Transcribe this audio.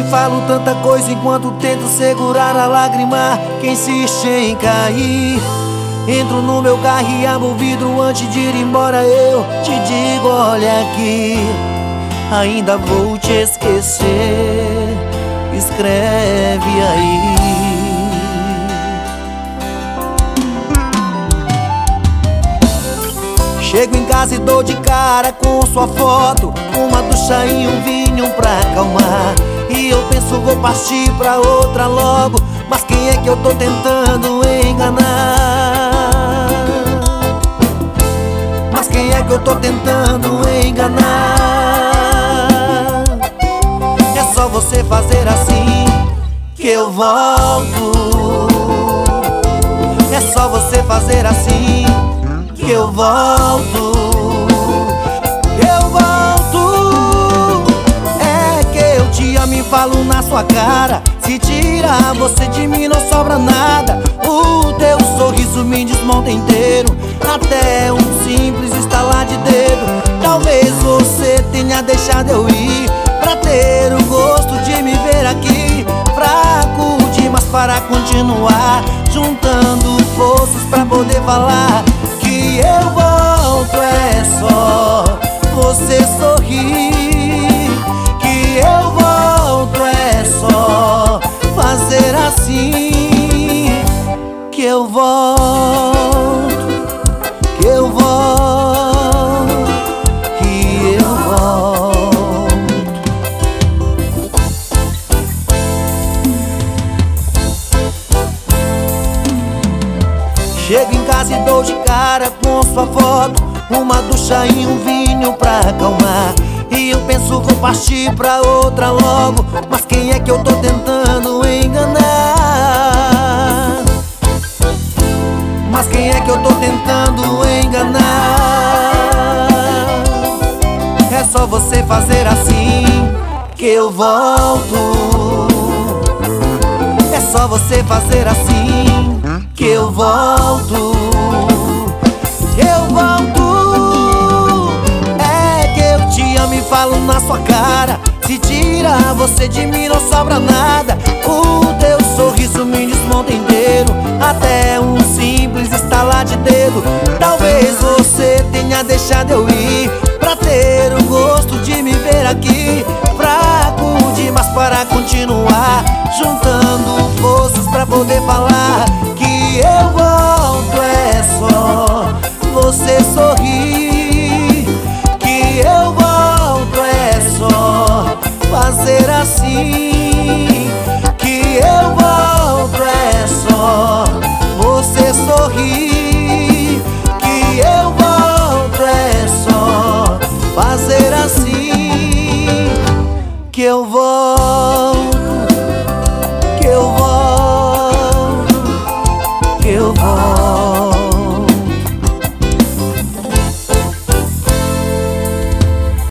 falo tanta coisa enquanto tento segurar a lágrima que insiste em cair. Entro no meu carro e abro o vidro antes de ir embora. Eu te digo, olha aqui, ainda vou te esquecer. Escreve aí. Chego em casa e dou de cara com sua foto, uma ducha e um vinho pra acalmar. E eu penso, vou partir pra outra logo, mas quem é que eu tô tentando enganar? Mas quem é que eu tô tentando enganar? É só você fazer assim que eu volto. É só você fazer assim que eu volto. Eu volto. É que eu te amo e falo na sua cara. Se tirar você de mim não sobra nada. O teu sorriso me desmonta inteiro, até um simples estalar de dedo. Talvez você tenha deixado eu ir pra ter o gosto de me ver aqui. Fraco demais para continuar, juntando forças pra poder falar que eu volto. É só você sorrir que eu volto. É só fazer assim que eu volto, que eu volto, que eu volto. Chego em casa e dou de cara com sua foto, uma ducha e um vinho pra acalmar. E eu penso, vou partir pra outra logo, mas quem é que eu tô tentando enganar? Mas quem é que eu tô tentando enganar? É só você fazer assim que eu volto. É só você fazer assim que eu volto. Eu volto. É que eu te amo e falo na sua cara. Se tirar você de mim não sobra nada. O teu sorriso me desmonta inteiro, até um simples estalar de dedo. Talvez você tenha deixado eu ir pra ter o gosto de me ver aqui. Fraco demais para continuar, juntando forças pra poder falar que eu volto. É só você sorrir que eu volto. É só fazer assim que eu volto. É só você sorrir que eu volto. É só fazer assim que eu volto.